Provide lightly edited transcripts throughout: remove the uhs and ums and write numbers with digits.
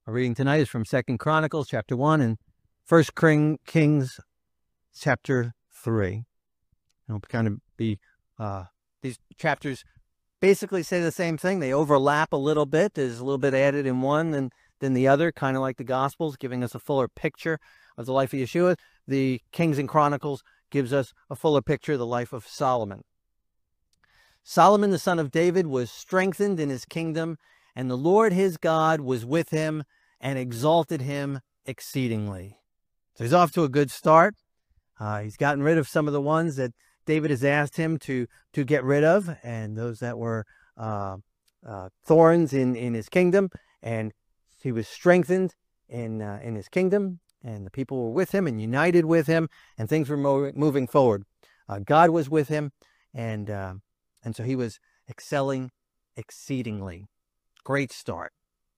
Our reading tonight is from 2 Chronicles chapter 1 and 1 Kings chapter 3. It'll kind of be, these chapters basically say the same thing. They overlap a little bit. There's a little bit added in one than the other, kind of like the Gospels, giving us a fuller picture of the life of Yeshua. The Kings and Chronicles gives us a fuller picture of the life of Solomon. Solomon, the son of David, was strengthened in his kingdom, and the Lord his God was with him and exalted him exceedingly. So he's off to a good start. He's gotten rid of some of the ones that David has asked him to get rid of, and those that were thorns in his kingdom. And he was strengthened in his kingdom, and the people were with him and united with him, and things were moving forward. God was with him, and so he was excelling exceedingly. Great start.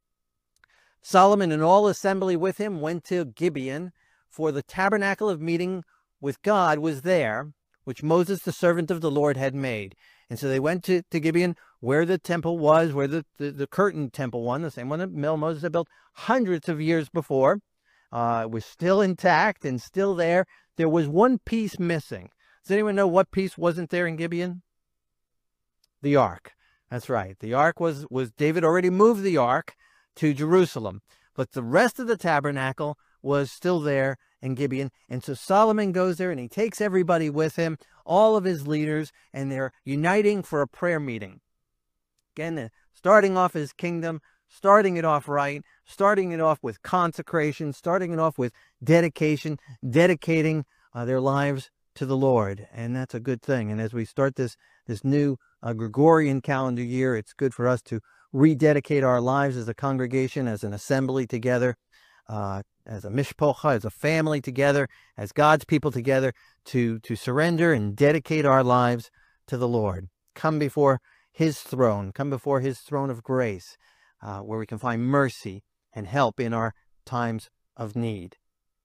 Solomon and all assembly with him went to Gibeon, for the tabernacle of meeting with God was there, which Moses, the servant of the Lord, had made. And so they went to Gibeon, where the temple was, where the curtain temple one, the same one that Moses had built hundreds of years before. It was still intact and still there. There was one piece missing. Does anyone know what piece wasn't there in Gibeon? The ark. That's right. The ark was David already moved the ark to Jerusalem, but the rest of the tabernacle was still there in Gibeon. And so Solomon goes there and he takes everybody with him, all of his leaders, and they're uniting for a prayer meeting. Again, starting off his kingdom, starting it off right, starting it off with consecration, starting it off with dedication, dedicating their lives to the Lord. And that's a good thing. And as we start this new Gregorian calendar year, it's good for us to rededicate our lives as a congregation, as an assembly together, as a mishpocha, as a family together, as God's people together, to surrender and dedicate our lives to the Lord. Come before his throne, come before his throne of grace, where we can find mercy and help in our times of need.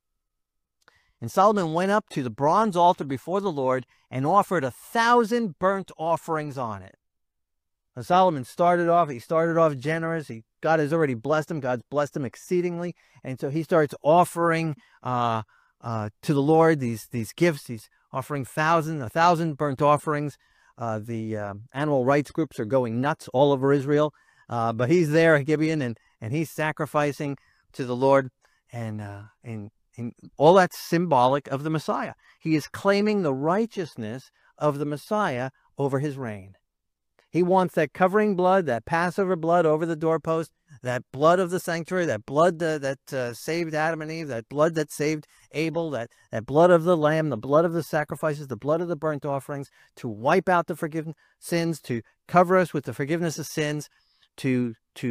And Solomon went up to the bronze altar before the Lord and offered 1,000 burnt offerings on it. Now, Solomon started off generous. God has already blessed him. God's blessed him exceedingly. And so he starts offering to the Lord these gifts. He's offering 1,000 burnt offerings. The animal rights groups are going nuts all over Israel. But he's there at Gibeon, and he's sacrificing to the Lord. And all that's symbolic of the Messiah. He is claiming the righteousness of the Messiah over his reign. He wants that covering blood, that Passover blood over the doorpost, that blood of the sanctuary, that blood that saved Adam and Eve, that blood that saved Abel, that blood of the lamb, the blood of the sacrifices, the blood of the burnt offerings, to wipe out the forgiven sins, to cover us with the forgiveness of sins, to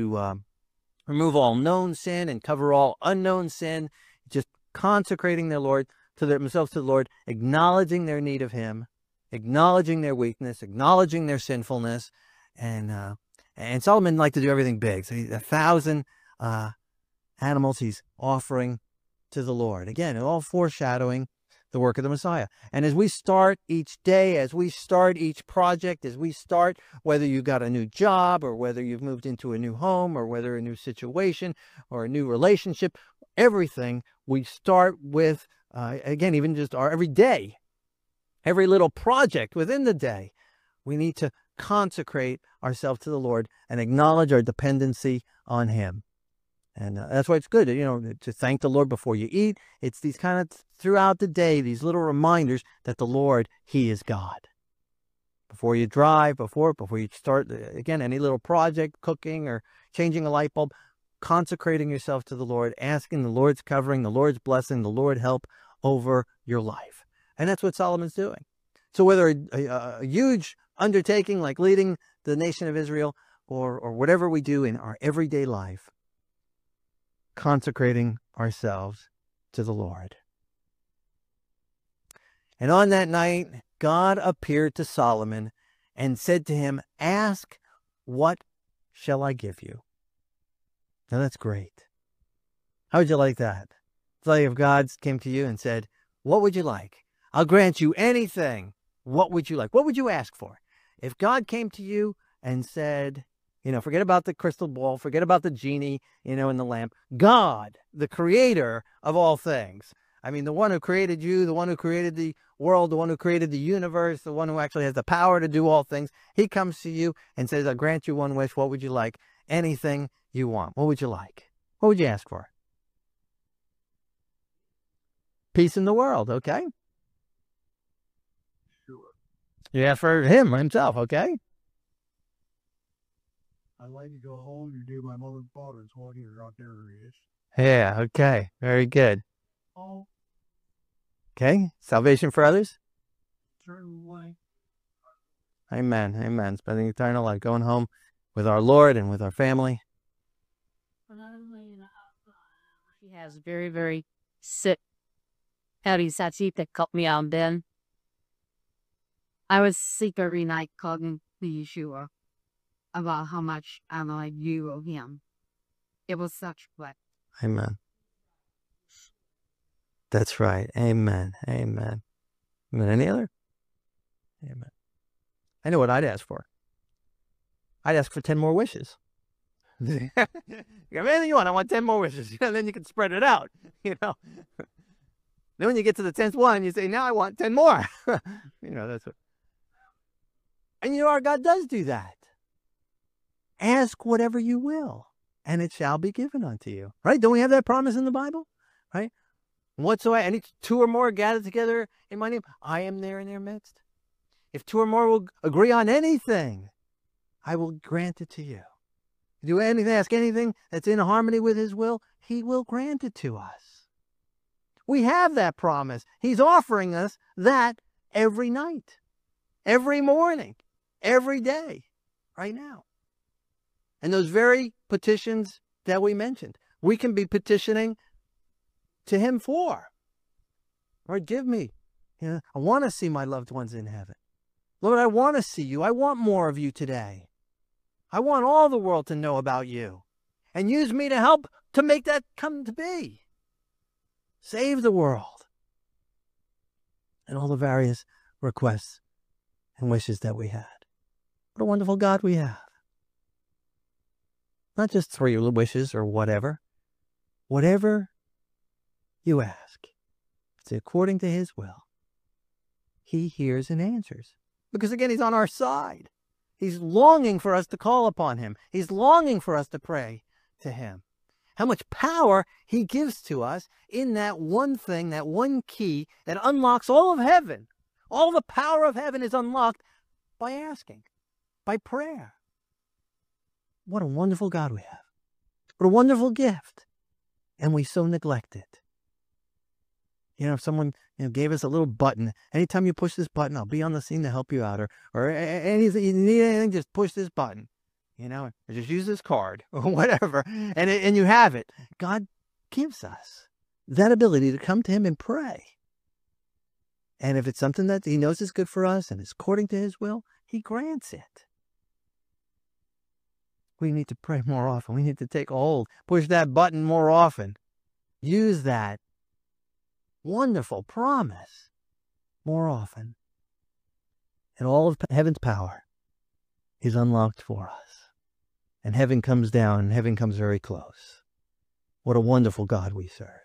remove all known sin and cover all unknown sin, just consecrating their Lord to themselves to the Lord, acknowledging their need of him, acknowledging their weakness, acknowledging their sinfulness, and Solomon liked to do everything big. So 1,000 animals he's offering to the Lord. Again, all foreshadowing the work of the Messiah. And as we start each day, as we start each project, as we start, whether you've got a new job or whether you've moved into a new home or whether a new situation or a new relationship, everything we start with, again, even just our every day, every little project within the day, we need to consecrate ourselves to the Lord and acknowledge our dependency on him. And that's why it's good, to thank the Lord before you eat. It's these kind of throughout the day, these little reminders that the Lord, he is God. Before you drive, before you start, again, any little project, cooking or changing a light bulb, consecrating yourself to the Lord, asking the Lord's covering, the Lord's blessing, the Lord help over your life. And that's what Solomon's doing. So whether a huge undertaking like leading the nation of Israel or whatever we do in our everyday life, consecrating ourselves to the Lord. And on that night, God appeared to Solomon and said to him, "Ask, what shall I give you?" Now that's great. How would you like that? It's like if God came to you and said, "What would you like? I'll grant you anything. What would you like? What would you ask for?" If God came to you and said, Forget about the crystal ball, forget about the genie, in the lamp. God, the creator of all things. I mean, the one who created you, the one who created the world, the one who created the universe, the one who actually has the power to do all things. He comes to you and says, I'll grant you one wish. What would you like? Anything you want. What would you like? What would you ask for? Peace in the world, okay? Sure. You ask for him himself, okay? I'd like to go home and do my mother and father's one here out there is. Yeah, okay. Very good. Oh, Okay. Salvation for others? certainly. Amen. Amen. Spending eternal life, going home with our Lord and with our family. He has very, very sick. Patty's that teeth that cut me out in bed. I was sick every night calling the Yeshua about how much I like you of him. It was such a blessing. Amen. That's right. Amen. Amen. Amen. Any other? Amen. I know what I'd ask for. I'd ask for 10 more wishes. You have anything you want? I want 10 more wishes. Then you can spread it out. Then when you get to the 10th one, you say, now I want 10 more. That's what. And our God does do that. Ask whatever you will, and it shall be given unto you. Right? Don't we have that promise in the Bible? Right? Whatsoever, any two or more gathered together in my name, I am there in their midst. If two or more will agree on anything, I will grant it to you. Do anything, ask anything that's in harmony with his will, he will grant it to us. We have that promise. He's offering us that every night, every morning, every day, right now. And those very petitions that we mentioned, we can be petitioning to him for. Lord, give me. I want to see my loved ones in heaven. Lord, I want to see you. I want more of you today. I want all the world to know about you. And use me to help to make that come to be. Save the world. And all the various requests and wishes that we had. What a wonderful God we have. Not just 3 wishes or whatever. Whatever you ask, it's according to his will. He hears and answers. Because again, he's on our side. He's longing for us to call upon him. He's longing for us to pray to him. How much power he gives to us in that one thing, that one key that unlocks all of heaven. All the power of heaven is unlocked by asking, by prayer. What a wonderful God we have. What a wonderful gift. And we so neglect it. If someone gave us a little button, anytime you push this button, I'll be on the scene to help you out. Or anything, you need anything, just push this button. Or just use this card or whatever. And you have it. God gives us that ability to come to him and pray. And if it's something that he knows is good for us and is according to his will, he grants it. We need to pray more often. We need to take a hold, push that button more often. Use that wonderful promise more often. And all of heaven's power is unlocked for us. And heaven comes down, and heaven comes very close. What a wonderful God we serve.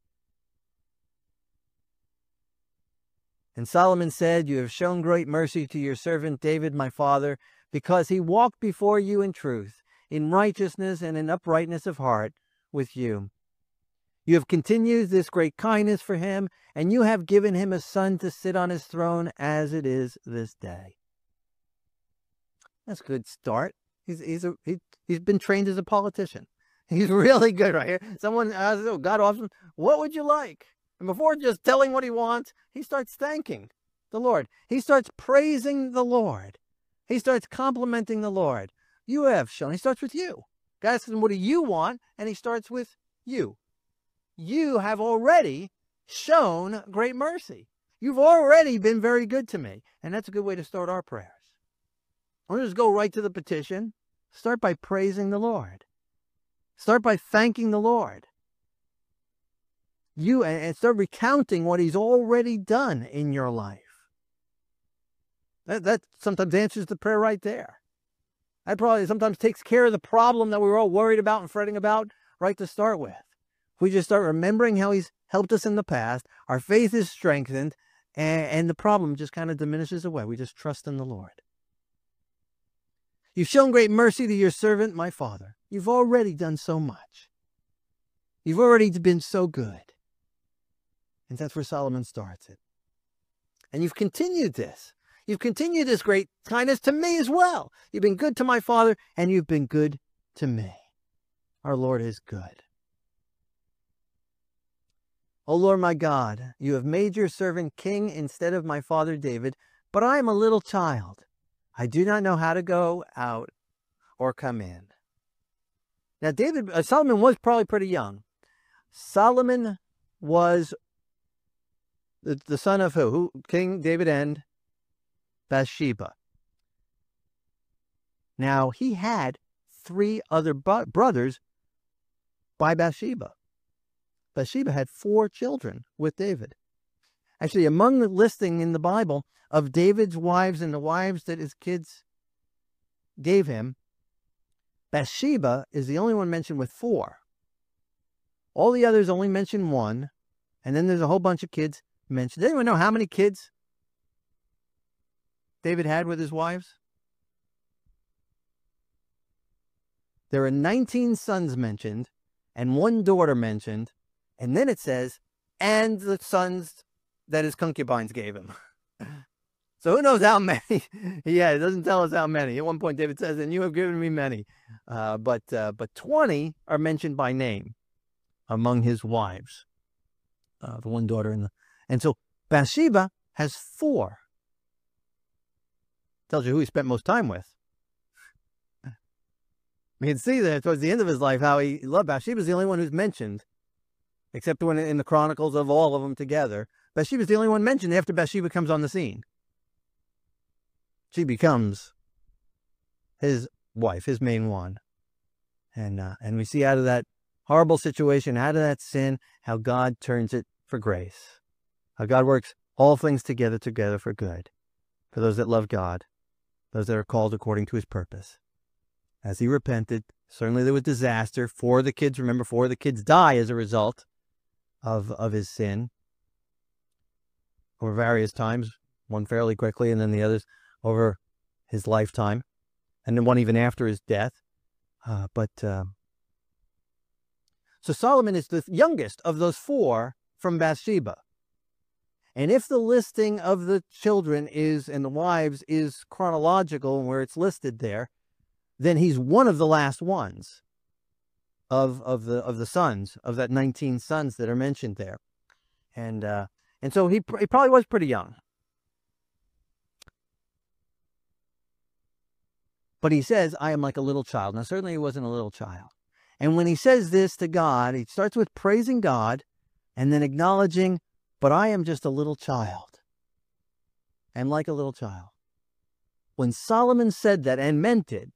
And Solomon said, you have shown great mercy to your servant David, my father, because he walked before you in truth, in righteousness and in uprightness of heart with you. You have continued this great kindness for him, and you have given him a son to sit on his throne as it is this day. That's a good start. He's been trained as a politician. He's really good right here. Someone asks, oh, God often, what would you like? And before just telling what he wants, he starts thanking the Lord. He starts praising the Lord. He starts complimenting the Lord. You have shown. He starts with you. God asks him, what do you want? And he starts with you. You have already shown great mercy. You've already been very good to me. And that's a good way to start our prayers. Don't just go right to the petition. Start by praising the Lord. Start by thanking the Lord. And start recounting what he's already done in your life. That sometimes answers the prayer right there. That probably sometimes takes care of the problem that we were all worried about and fretting about right to start with. If we just start remembering how he's helped us in the past, our faith is strengthened, and the problem just kind of diminishes away. We just trust in the Lord. You've shown great mercy to your servant, my father. You've already done so much. You've already been so good. And that's where Solomon starts it. And you've continued this. You've continued this great kindness to me as well. You've been good to my father, and you've been good to me. Our Lord is good. O Lord my God, you have made your servant king instead of my father David, but I am a little child. I do not know how to go out or come in. Now, Solomon was probably pretty young. Solomon was the son of who? King David and Bathsheba. Now, he had 3 other brothers by Bathsheba. Bathsheba had 4 children with David. Actually, among the listing in the Bible of David's wives and the wives that his kids gave him, Bathsheba is the only one mentioned with 4. All the others only mention 1, and then there's a whole bunch of kids mentioned. Does anyone know how many kids David had with his wives? There are 19 sons mentioned and 1 daughter mentioned, and then it says, and the sons that his concubines gave him. So who knows how many? Yeah, it doesn't tell us how many. At one point, David says, and you have given me many. But 20 are mentioned by name among his wives. The 1 daughter. And so Bathsheba has 4. Tells you who he spent most time with. We can see that towards the end of his life how he loved Bathsheba. Is the only one who's mentioned, except when in the Chronicles of all of them together. Bathsheba's the only one mentioned after Bathsheba comes on the scene. She becomes his wife, his main one. And we see out of that horrible situation, out of that sin, how God turns it for grace. How God works all things together for good. For those that love God, those that are called according to his purpose. As he repented, certainly there was disaster. 4 of the kids, remember, 4 of the kids die as a result of his sin. Over various times, one fairly quickly, and then the others over his lifetime, and then one even after his death. So Solomon is the youngest of those 4 from Bathsheba. And if the listing of the children and the wives is chronological and where it's listed there, then he's one of the last ones of the sons, of that 19 sons that are mentioned there. And so he probably was pretty young. But he says, I am like a little child. Now, certainly he wasn't a little child. And when he says this to God, he starts with praising God and then acknowledging, but I am just a little child. I'm like a little child. When Solomon said that and meant it,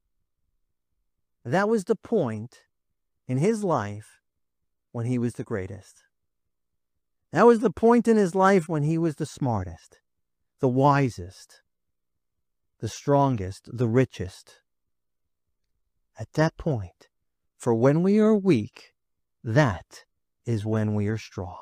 that was the point in his life when he was the greatest. That was the point in his life when he was the smartest, the wisest, the strongest, the richest. At that point, for when we are weak, that is when we are strong.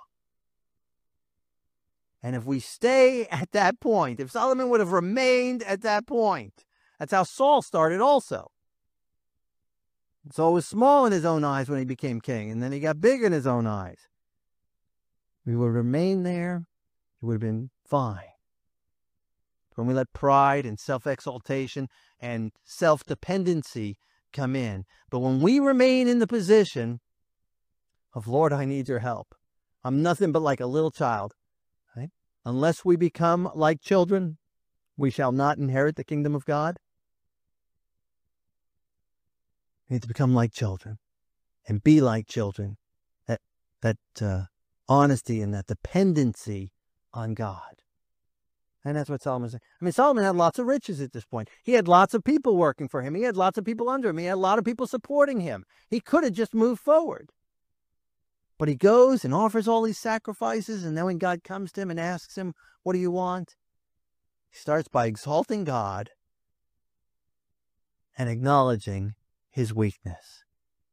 And if we stay at that point, if Solomon would have remained at that point, that's how Saul started also. Saul was small in his own eyes when he became king, and then he got big in his own eyes. We would remain there, it would have been fine. When we let pride and self-exaltation and self-dependency come in. But when we remain in the position of, Lord, I need your help. I'm nothing but like a little child. Right? Unless we become like children, we shall not inherit the kingdom of God. We need to become like children and be like children. That honesty and that dependency on God. And that's what Solomon said. I mean, Solomon had lots of riches at this point. He had lots of people working for him. He had lots of people under him. He had a lot of people supporting him. He could have just moved forward. But he goes and offers all these sacrifices, and then when God comes to him and asks him, what do you want? He starts by exalting God and acknowledging his weakness.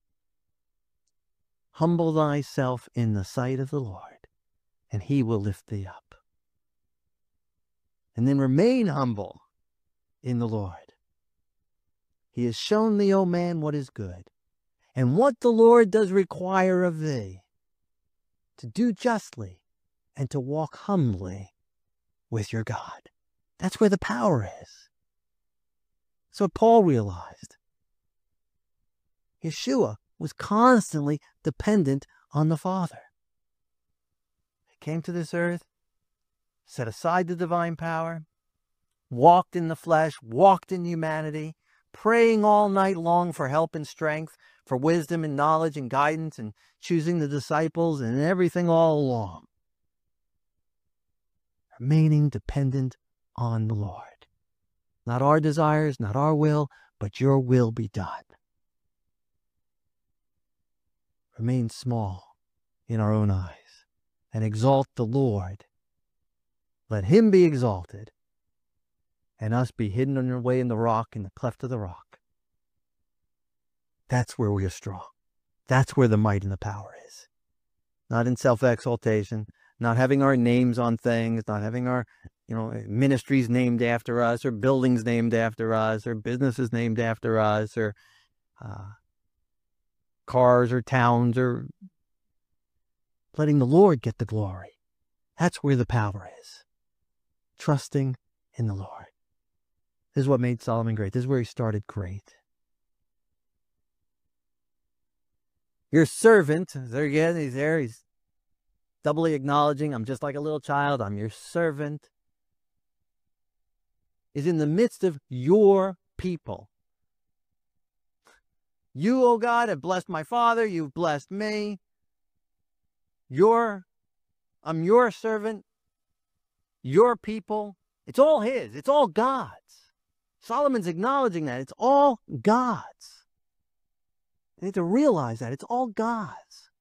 Humble thyself in the sight of the Lord, and he will lift thee up. And then remain humble in the Lord. He has shown thee, O man, what is good, and what the Lord does require of thee, to do justly and to walk humbly with your God. That's where the power is. So Paul realized. Yeshua was constantly dependent on the Father. He came to this earth, set aside the divine power, walked in the flesh, walked in humanity, praying all night long for help and strength, for wisdom and knowledge and guidance, and choosing the disciples and everything all along. Remaining dependent on the Lord. Not our desires, not our will, but your will be done. Remain small in our own eyes and exalt the Lord. Let him be exalted and us be hidden away in the rock, in the cleft of the rock. That's where we are strong. That's where the might and the power is. Not in self-exaltation, not having our names on things, not having our ministries named after us, or buildings named after us, or businesses named after us, or cars or towns, or letting the Lord get the glory. That's where the power is. Trusting in the Lord. This is what made Solomon great. This is where he started great. Your servant, there again, he's there. He's doubly acknowledging, I'm just like a little child. I'm your servant. Is in the midst of your people. You, O God, have blessed my father. You've blessed me. I'm your servant. Your people. It's all his. It's all God's. Solomon's acknowledging that. It's all God's. You need to realize that. It's all God's.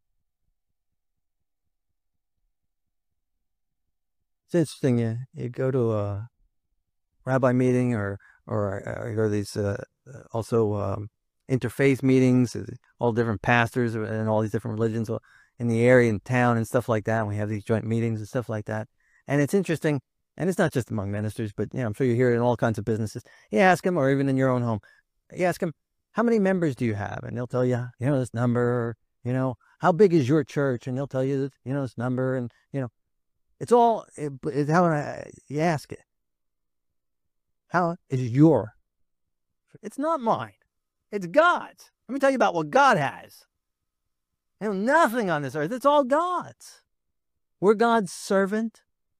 It's interesting. You go to a rabbi meeting or you go to these also interfaith meetings, all different pastors and all these different religions in the area, in town and stuff like that. And we have these joint meetings and stuff like that. And it's interesting. And it's not just among ministers, but I'm sure you hear it in all kinds of businesses. You ask them, or even in your own home, you ask them, how many members do you have? And they'll tell you, this number, how big is your church? And they'll tell you, this number. And, it's all, it's how you ask it. How is your? It's not mine. It's God's. Let me tell you about what God has. Nothing on this earth. It's all God's. We're God's servant.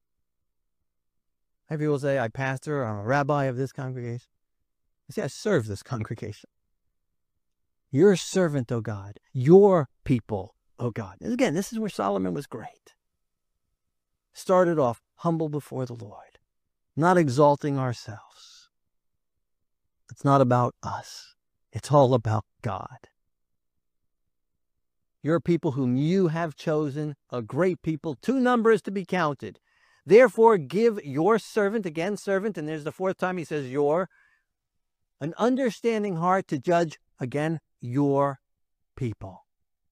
People will say, I pastor, I'm a rabbi of this congregation. I say, I serve this congregation. Your servant, O God. Your people, O God. And again, this is where Solomon was great. Started off humble before the Lord. Not exalting ourselves. It's not about us. It's all about God. Your people whom you have chosen, a great people, too numerous to be counted. Therefore, give your servant, again, servant, and there's the fourth time he says your, an understanding heart to judge, again, your people.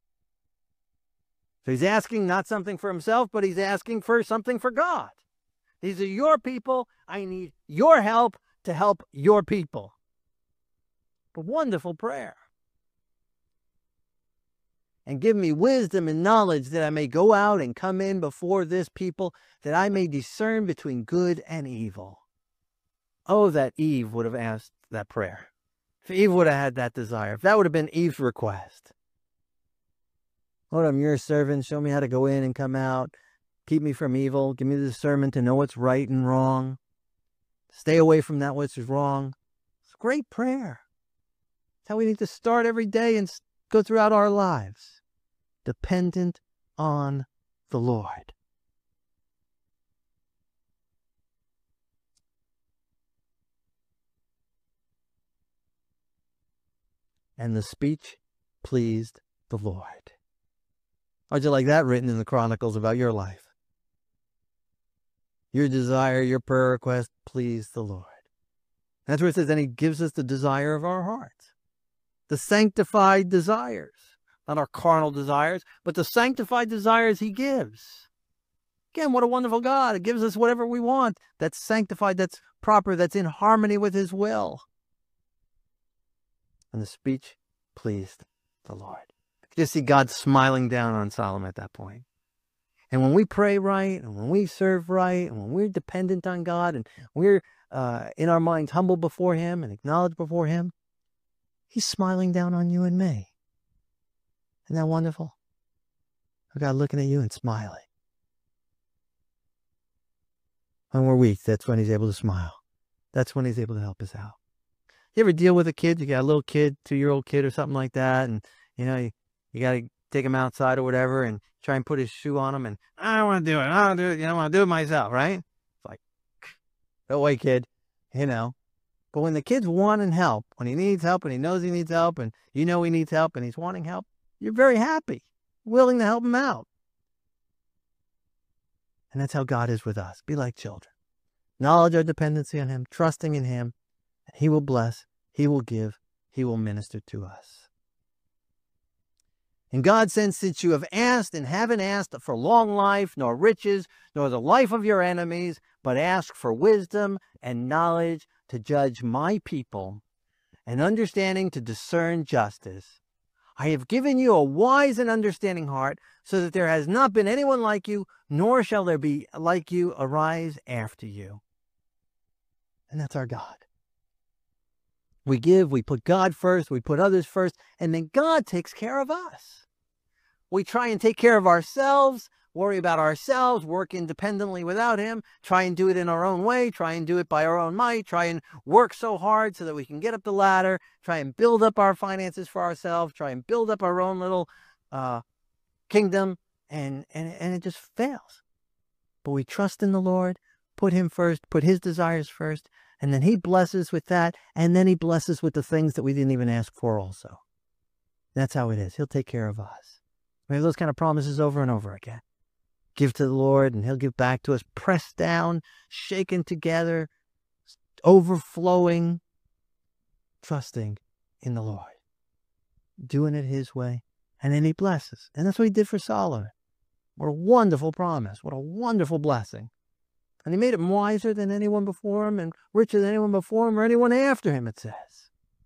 So he's asking not something for himself, but he's asking for something for God. These are your people. I need your help to help your people. A wonderful prayer. And give me wisdom and knowledge that I may go out and come in before this people, that I may discern between good and evil. Oh, that Eve would have asked that prayer. If Eve would have had that desire, if that would have been Eve's request. Lord, I'm your servant. Show me how to go in and come out. Keep me from evil. Give me the discernment to know what's right and wrong. Stay away from that which is wrong. It's a great prayer. It's how we need to start every day and go throughout our lives. Dependent on the Lord. And the speech pleased the Lord. How'd you like that written in the Chronicles about your life? Your desire, your prayer request pleased the Lord. That's where it says, and he gives us the desire of our hearts. The sanctified desires. Not our carnal desires, but the sanctified desires he gives. Again, what a wonderful God. It gives us whatever we want. That's sanctified, that's proper, that's in harmony with his will. And the speech pleased the Lord. You just see God smiling down on Solomon at that point. And when we pray right, and when we serve right, and when we're dependent on God, and we're in our minds humble before him and acknowledge before him, he's smiling down on you and me. Isn't that wonderful? God looking at you and smiling. When we're weak, that's when he's able to smile. That's when he's able to help us out. You ever deal with a kid? You got a little kid, 2-year-old kid or something like that, and you got to take him outside or whatever and try and put his shoe on him, and I don't want to do it. I don't do it. I want to do it myself, right? It's like, go away, kid. But when the kid's wanting help, when he needs help and he knows he needs help and he needs help and he's wanting help, you're very happy, willing to help him out. And that's how God is with us. Be like children. Acknowledge our dependency on him, trusting in him, and he will bless, he will give, he will minister to us. And God says, since you have asked and haven't asked for long life, nor riches, nor the life of your enemies, but ask for wisdom and knowledge to judge my people, and understanding to discern justice, I have given you a wise and understanding heart, so that there has not been anyone like you, nor shall there be like you arise after you. And that's our God. We give, we put God first, we put others first, and then God takes care of us. We try and take care of ourselves, worry about ourselves, work independently without him, try and do it in our own way, try and do it by our own might, try and work so hard so that we can get up the ladder, try and build up our finances for ourselves, try and build up our own little kingdom, and it just fails. But we trust in the Lord, put him first, put his desires first, and then he blesses with that, and then he blesses with the things that we didn't even ask for also. That's how it is. He'll take care of us. We have those kind of promises over and over again. Give to the Lord, and he'll give back to us, pressed down, shaken together, overflowing, trusting in the Lord, doing it his way, and then he blesses. And that's what he did for Solomon. What a wonderful promise. What a wonderful blessing. And he made him wiser than anyone before him, and richer than anyone before him or anyone after him, it says.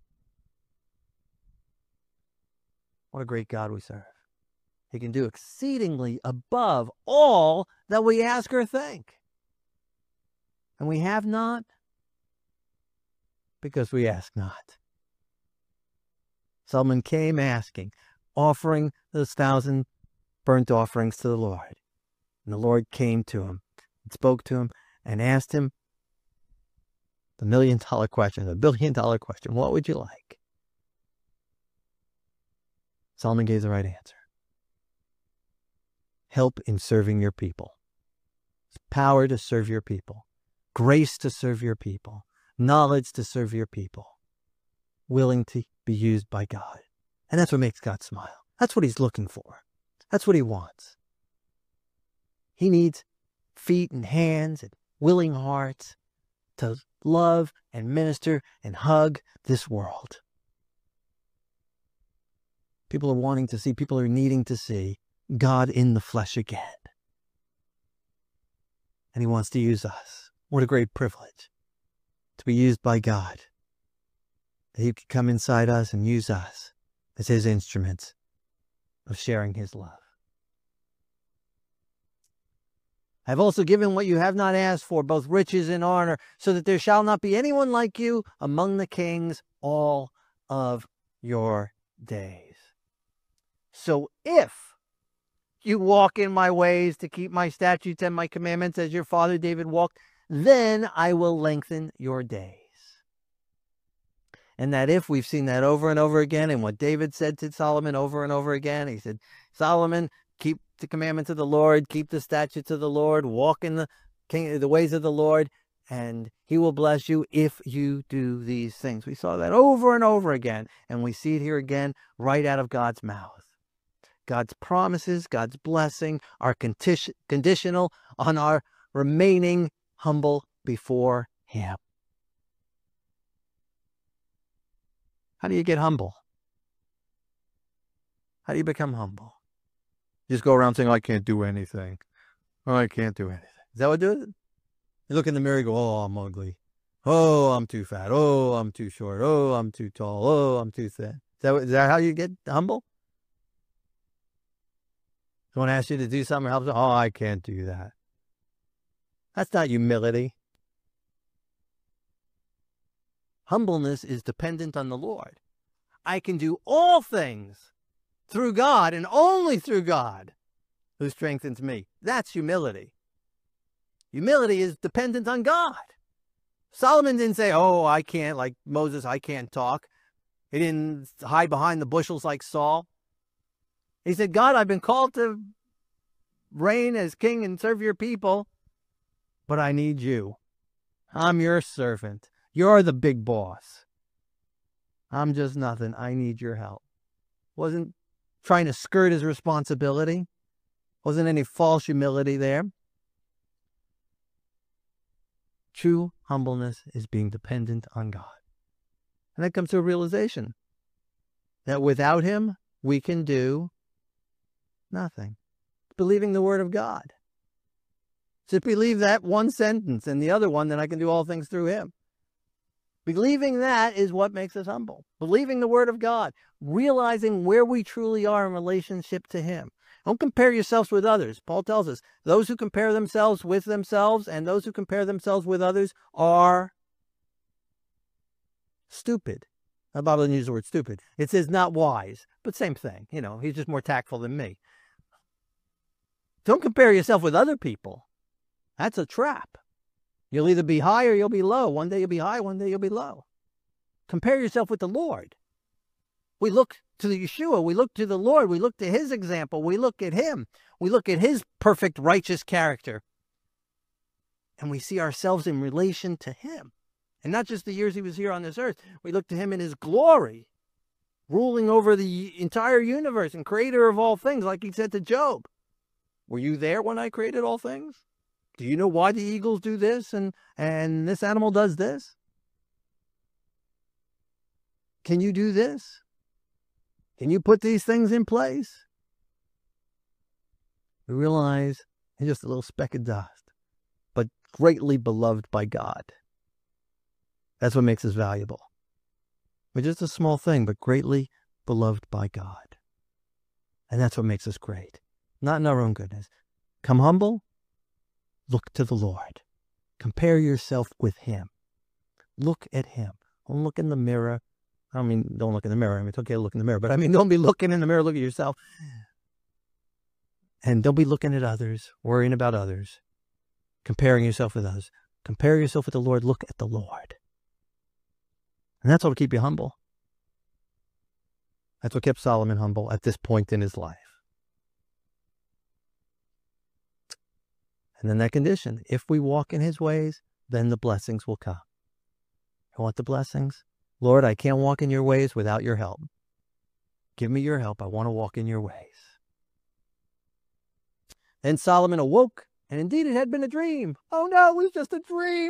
What a great God we serve. He can do exceedingly above all that we ask or think. And we have not because we ask not. Solomon came asking, offering those 1,000 burnt offerings to the Lord. And the Lord came to him and spoke to him and asked him the $1 million question, the $1 billion question. What would you like? Solomon gave the right answer. Help in serving your people. Power to serve your people. Grace to serve your people. Knowledge to serve your people. Willing to be used by God. And that's what makes God smile. That's what he's looking for. That's what he wants. He needs feet and hands and willing hearts to love and minister and hug this world. People are wanting to see, people are needing to see God in the flesh again. And he wants to use us. What a great privilege to be used by God. That he could come inside us and use us as his instruments of sharing his love. I have also given what you have not asked for, both riches and honor, so that there shall not be anyone like you among the kings all of your days. So if you walk in my ways to keep my statutes and my commandments as your father David walked, then I will lengthen your days. And that if, we've seen that over and over again, and what David said to Solomon over and over again, he said, Solomon, keep the commandments of the Lord, keep the statutes of the Lord, walk in the ways of the Lord, and he will bless you if you do these things. We saw that over and over again, and we see it here again right out of God's mouth. God's promises, God's blessing are conditional on our remaining humble before him. How do you get humble? How do you become humble? You just go around saying, I can't do anything. Oh, I can't do anything. Is that what it is? You look in the mirror and go, oh, I'm ugly. Oh, I'm too fat. Oh, I'm too short. Oh, I'm too tall. Oh, I'm too thin. Is that how you get humble? Someone asks you to do something, helps you. Oh, I can't do that. That's not humility. Humbleness is dependent on the Lord. I can do all things through God and only through God who strengthens me. That's humility. Humility is dependent on God. Solomon didn't say, oh, I can't, like Moses, I can't talk. He didn't hide behind the bushels like Saul. He said, God, I've been called to reign as king and serve your people, but I need you. I'm your servant. You're the big boss. I'm just nothing. I need your help. Wasn't trying to skirt his responsibility. Wasn't any false humility there. True humbleness is being dependent on God. And that comes to a realization that without him, we can do nothing. Believing the word of God. Just believe that one sentence and the other one, that I can do all things through him. Believing that is what makes us humble. Believing the word of God. Realizing where we truly are in relationship to him. Don't compare yourselves with others. Paul tells us, those who compare themselves with themselves and those who compare themselves with others are stupid. The Bible doesn't use the word stupid. It says not wise, but same thing. You know, he's just more tactful than me. Don't compare yourself with other people. That's a trap. You'll either be high or you'll be low. One day you'll be high, one day you'll be low. Compare yourself with the Lord. We look to the Yeshua. We look to the Lord. We look to his example. We look at him. We look at his perfect righteous character. And we see ourselves in relation to him. And not just the years he was here on this earth. We look to him in his glory, ruling over the entire universe and creator of all things, like he said to Job. Were you there when I created all things? Do you know why the eagles do this and this animal does this? Can you do this? Can you put these things in place? We realize he's just a little speck of dust, but greatly beloved by God. That's what makes us valuable. We're just a small thing, but greatly beloved by God. And that's what makes us great. Not in our own goodness. Come humble. Look to the Lord. Compare yourself with him. Look at him. Don't look in the mirror. I don't mean don't look in the mirror. I mean, it's okay to look in the mirror, but I mean, don't be looking in the mirror. Look at yourself. And don't be looking at others, worrying about others, comparing yourself with others. Compare yourself with the Lord. Look at the Lord. And that's what will keep you humble. That's what kept Solomon humble at this point in his life. And then that condition, if we walk in his ways, then the blessings will come. You want the blessings? Lord, I can't walk in your ways without your help. Give me your help. I want to walk in your ways. Then Solomon awoke, and indeed it had been a dream. Oh no, it was just a dream.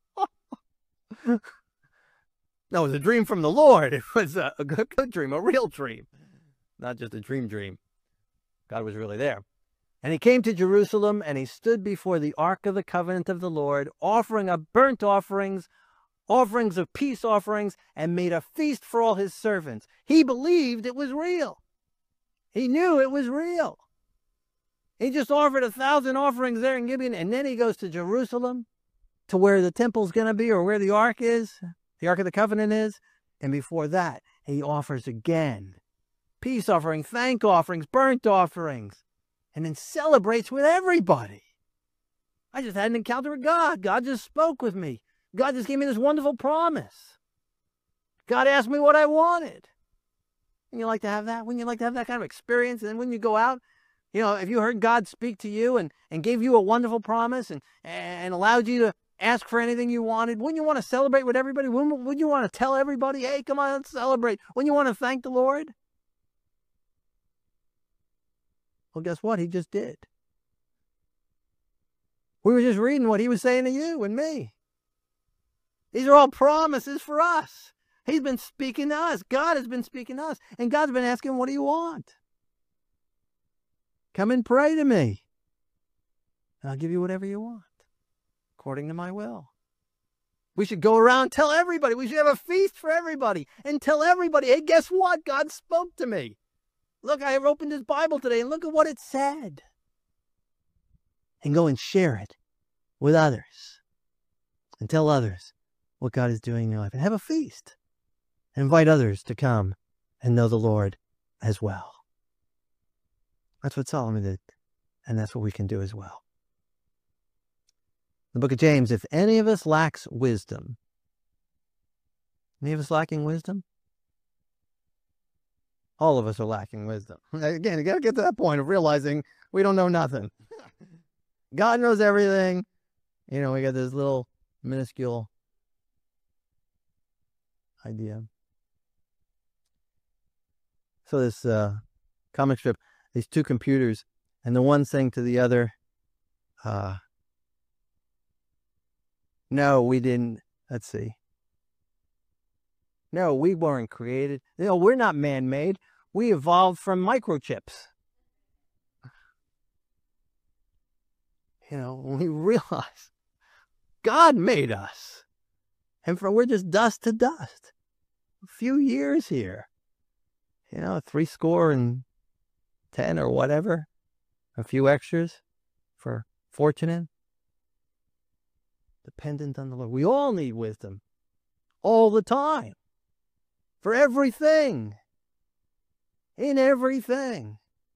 No, it was a dream from the Lord. It was a good dream, a real dream. Not just a dream. God was really there. And he came to Jerusalem, and he stood before the ark of the covenant of the Lord, offering up burnt offerings, offerings of peace offerings, and made a feast for all his servants. He believed it was real. He knew it was real. He just offered 1,000 offerings there in Gibeon, and then he goes to Jerusalem, to where the temple's going to be, or where the ark is, the ark of the covenant is. And before that, he offers again peace offering, thank offerings, burnt offerings, and then celebrates with everybody. I just had an encounter with God. God just spoke with me. God just gave me this wonderful promise. God asked me what I wanted. Wouldn't you like to have that? Wouldn't you like to have that kind of experience? And then when you go out, you know, if you heard God speak to you and gave you a wonderful promise and allowed you to ask for anything you wanted, wouldn't you want to celebrate with everybody? Wouldn't you want to tell everybody, hey, come on, let's celebrate? Wouldn't you want to thank the Lord? Well, guess what? He just did. We were just reading what he was saying to you and me. These are all promises for us. He's been speaking to us. God has been speaking to us. And God's been asking, what do you want? Come and pray to me. And I'll give you whatever you want, according to my will. We should go around and tell everybody. We should have a feast for everybody and tell everybody, hey, guess what? God spoke to me. Look, I opened his Bible today and look at what it said. And go and share it with others and tell others what God is doing in your life. And have a feast. And invite others to come and know the Lord as well. That's what Solomon did. And that's what we can do as well. The book of James, if any of us lacks wisdom, any of us lacking wisdom? All of us are lacking wisdom. Again, you got to get to that point of realizing we don't know nothing. God knows everything. You know, we got this little minuscule idea. So this comic strip, these two computers, and the one saying to the other, no, we didn't. Let's see. No, we weren't created. No, we're not man-made. We evolved from microchips. You know, when we realize God made us. And we're just dust to dust. A few years here. You know, 70 or whatever. A few extras for fortunate. Dependent on the Lord. We all need wisdom. All the time. For everything. In everything.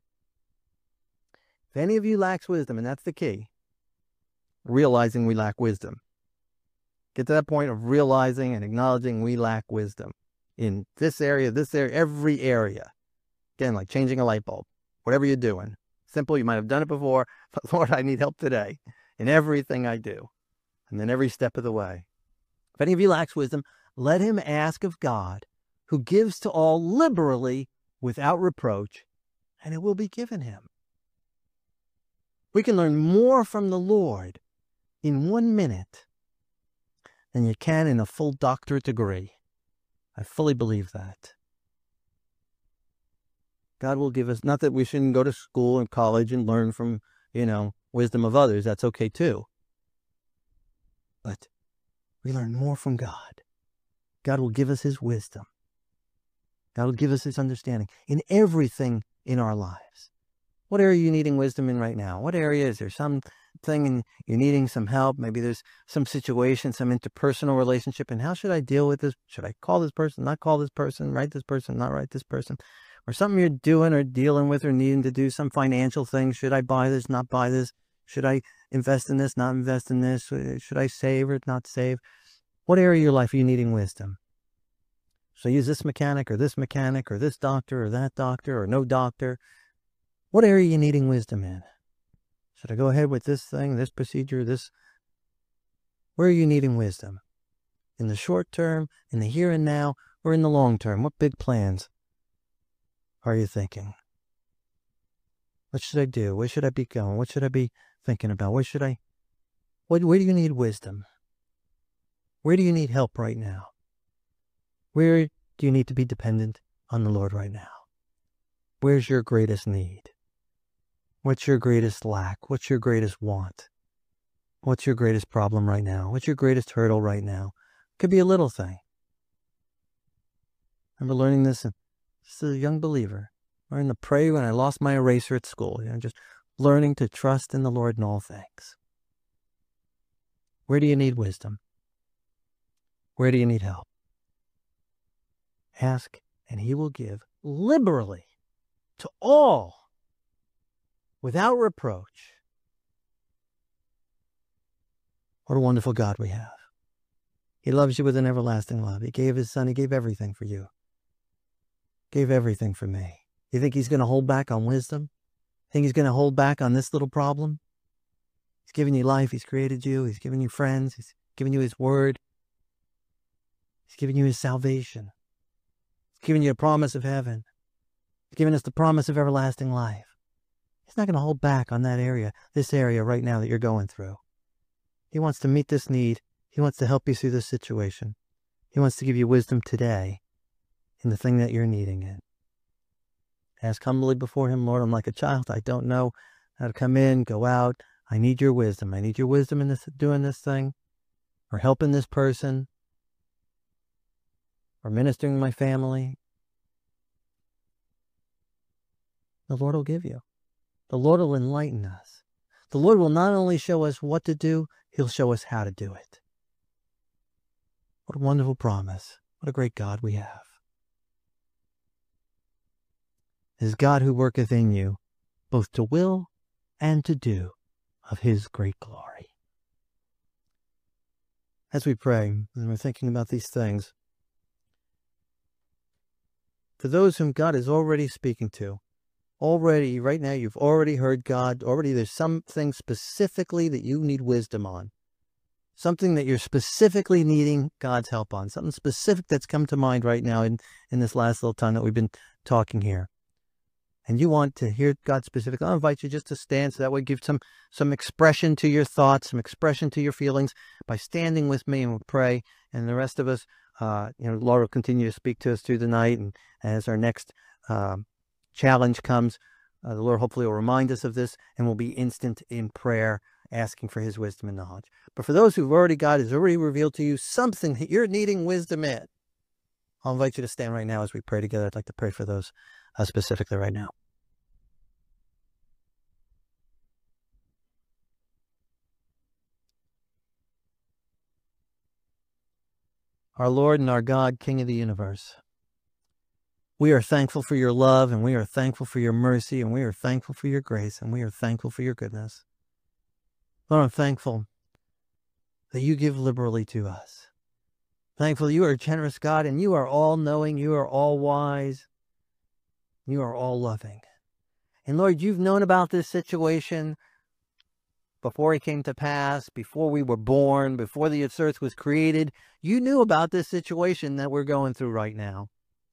If any of you lacks wisdom, and that's the key, realizing we lack wisdom. Get to that point of realizing and acknowledging we lack wisdom. In this area, every area. Again, like changing a light bulb. Whatever you're doing. Simple, you might have done it before, but Lord, I need help today. In everything I do. And then every step of the way. If any of you lacks wisdom, let him ask of God, who gives to all liberally without reproach, and it will be given him. We can learn more from the Lord in 1 minute than you can in a full doctorate degree. I fully believe that. God will give us, not that we shouldn't go to school and college and learn from, wisdom of others. That's okay too. But we learn more from God. God will give us his wisdom. God will give us his understanding in everything in our lives. What area are you needing wisdom in right now? What area is there something and you're needing some help? Maybe there's some situation, some interpersonal relationship. And how should I deal with this? Should I call this person, not call this person, write this person, not write this person? Or something you're doing or dealing with or needing to do, some financial thing. Should I buy this, not buy this? Should I invest in this, not invest in this? Should I save or not save? What area of your life are you needing wisdom? Should I use this mechanic or this doctor or that doctor or no doctor? What area are you needing wisdom in? Should I go ahead with this thing, this procedure, this? Where are you needing wisdom? In the short term, in the here and now, or in the long term? What big plans are you thinking? What should I do? Where should I be going? What should I be thinking about? Where do you need wisdom? Where do you need help right now? Where do you need to be dependent on the Lord right now? Where's your greatest need? What's your greatest lack? What's your greatest want? What's your greatest problem right now? What's your greatest hurdle right now? Could be a little thing. I remember learning this as a young believer. Learning to pray when I lost my eraser at school. Just learning to trust in the Lord in all things. Where do you need wisdom? Where do you need help? Ask, and he will give liberally to all without reproach. What a wonderful God we have. He loves you with an everlasting love. He gave his son. He gave everything for you. Gave everything for me. You think he's going to hold back on wisdom? Think he's going to hold back on this little problem? He's given you life. He's created you. He's given you friends. He's given you his word. He's given you his salvation. He's given you a promise of heaven. He's given us the promise of everlasting life. He's not going to hold back on that area, this area right now that you're going through. He wants to meet this need. He wants to help you through this situation. He wants to give you wisdom today in the thing that you're needing it. Ask humbly before him, Lord, I'm like a child. I don't know how to come in, go out. I need your wisdom. I need your wisdom in this, doing this thing, or helping this person, or ministering to my family. The Lord will give you. The Lord will enlighten us. The Lord will not only show us what to do, he'll show us how to do it. What a wonderful promise. What a great God we have. It is God who worketh in you, both to will and to do of his great glory. As we pray, and we're thinking about these things, for those whom God is already speaking to, already, right now, you've already heard God, already there's something specifically that you need wisdom on. Something that you're specifically needing God's help on. Something specific that's come to mind right now in this last little time that we've been talking here. And you want to hear God specifically, I'll invite you just to stand so that way give some expression to your thoughts, some expression to your feelings by standing with me, and we'll pray. And the rest of us, Lord will continue to speak to us through the night. And as our next challenge comes, the Lord hopefully will remind us of this, and we'll be instant in prayer, asking for his wisdom and knowledge. But for those who've already, God has already revealed to you something that you're needing wisdom in, I'll invite you to stand right now as we pray together. I'd like to pray for those specifically right now. Our Lord and our God, King of the universe, we are thankful for your love, and we are thankful for your mercy, and we are thankful for your grace, and we are thankful for your goodness. Lord, I'm thankful that you give liberally to us. Thankful you are a generous God, and you are all-knowing, you are all-wise, you are all-loving. And Lord, you've known about this situation before it came to pass, before we were born, before the earth was created. You knew about this situation that we're going through right now.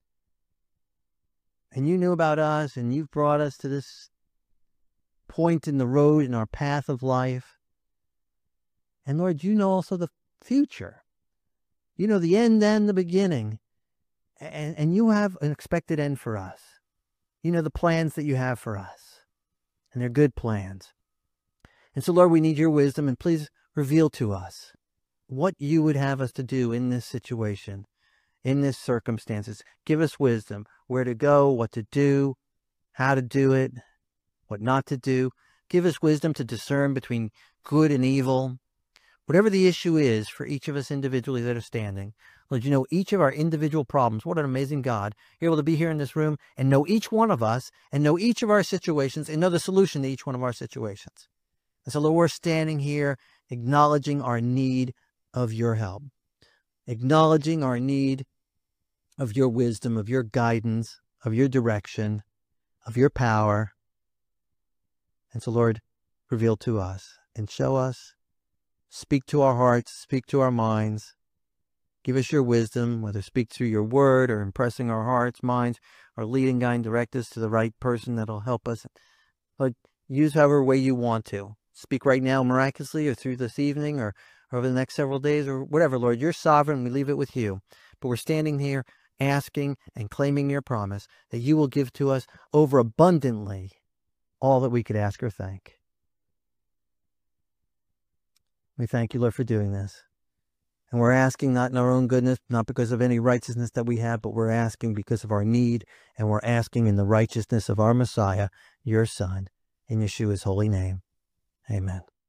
And you knew about us, and you've brought us to this point in the road, in our path of life. And Lord, you know also the future. You know the end and the beginning. And you have an expected end for us. You know the plans that you have for us. And they're good plans. And so, Lord, we need your wisdom, and please reveal to us what you would have us to do in this situation, in this circumstances. Give us wisdom, where to go, what to do, how to do it, what not to do. Give us wisdom to discern between good and evil. Whatever the issue is for each of us individually that are standing, Lord, you know each of our individual problems. What an amazing God. You're able to be here in this room and know each one of us, and know each of our situations, and know the solution to each one of our situations. And so, Lord, we're standing here acknowledging our need of your help, acknowledging our need of your wisdom, of your guidance, of your direction, of your power. And so, Lord, reveal to us and show us, speak to our hearts, speak to our minds, give us your wisdom, whether speak through your word or impressing our hearts, minds, or leading, guide, direct us to the right person that'll help us. Lord, use however way you want to. Speak right now miraculously, or through this evening, or over the next several days, or whatever. Lord, you're sovereign. We leave it with you. But we're standing here asking and claiming your promise that you will give to us over abundantly all that we could ask or thank. We thank you, Lord, for doing this. And we're asking not in our own goodness, not because of any righteousness that we have, but we're asking because of our need, and we're asking in the righteousness of our Messiah, your Son, in Yeshua's holy name. Amen.